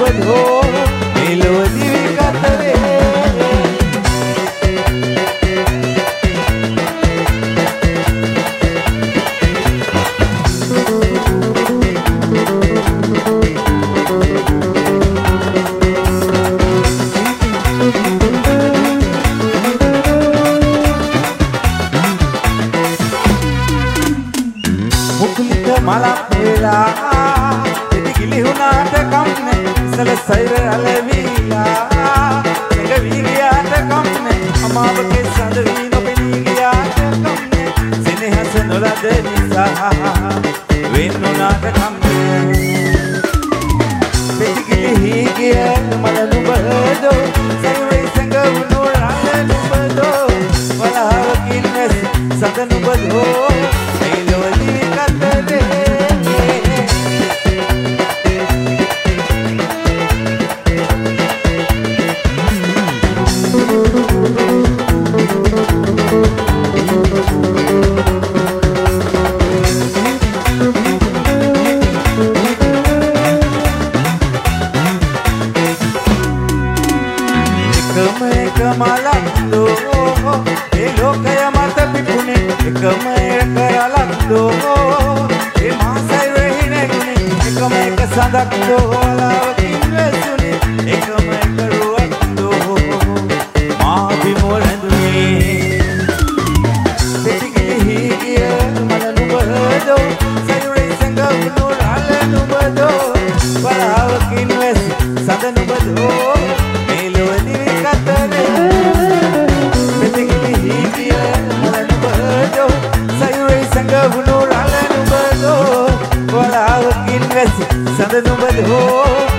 නුඹදෝ මෙලොව දිවි කතරේ මලක් වෙලා ඉති ගිලිහුණාට කම්නේ ඉසල සෛර අලවිලා එඟ වීගියාට කම්නේ අමාවකේ සඳ වී නොපෙනී ගියාට කම්නේ සෙනෙහස නොලද නිසා වෙන්නුණාට කම්නේ ඉති ගිලිහි ගිය මල නුඹදෝ සෛරේ සැඟවුණු රළ නුඹදෝ වලහවකින් වැස් සඳ නුඹදෝ සඳ නුඹදෝ